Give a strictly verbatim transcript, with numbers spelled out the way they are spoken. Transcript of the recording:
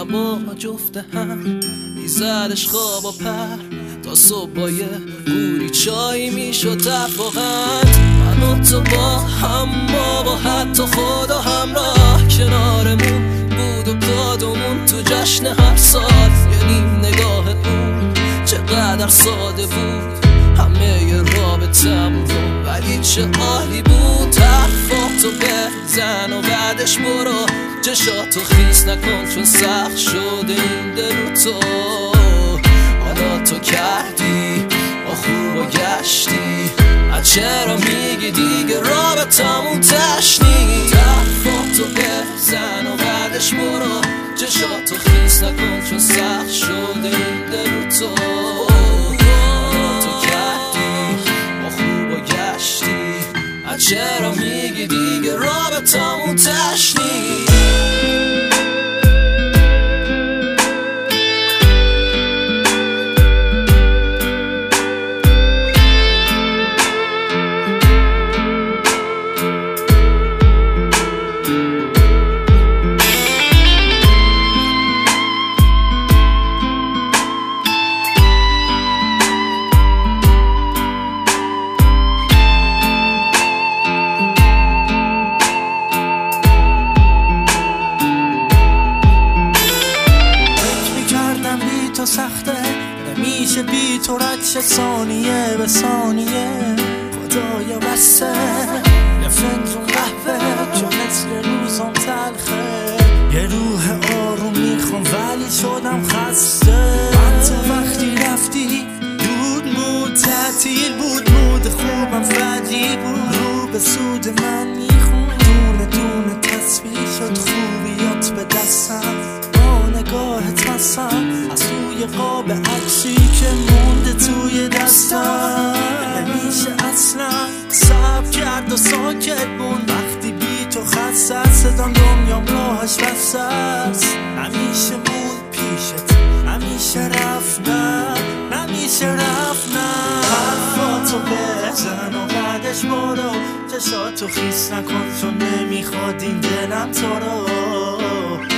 شبا جفت هم میزدش خواب و پر تا صبح با یه گوری چای میشد تفاقت. من و تو با هم ما با حتی خدا همراه کنارمون بود و دادمون تو جشن هر سال. یه نیم نگاه اون چقدر ساده بود همه ی رابطمون، ولی چه عالی بود. حرفاتو بزن و بعدش برو، چشاتو خیس نکن چون سخت شده این دل و تو. حالا تو کردی با خوب و گشتی، چرا میگی دیگه رابطمون تشنی؟ حرفاتو بزن و بعدش برو، چشاتو خیس نکن چون سخت شده این دل و تو. چرا میگی دیگه رابطمون تشنی؟ سخته نمیشه بی تو رد شه ثانیه به ثانیه. خدایا بسه یه فنجون قهوه چون مثل روزم تلخه. یه روح آروم میخوام ولی شدم خسته. من تو وقتی رفتی دود مود تعطیل بود، مود خوبم فجی بود. رو به سود من میخون دونه دونه تصویر شد خوبیات به دستم. نگاهت مسم از توی قاب عکسی که مونده توی دستم. نمیشه اصلا صبر کرد و ساکت بون وقتی بی تو خسته. صدام دنیام راهش بسته است. نمیشه موند پیشت، نمیشه رفت نه، نمیشه رفت نه. حرفاتو بزن و بعدش برو، چشاتو خیس نکن چون نمیخواد این دلم تو رو.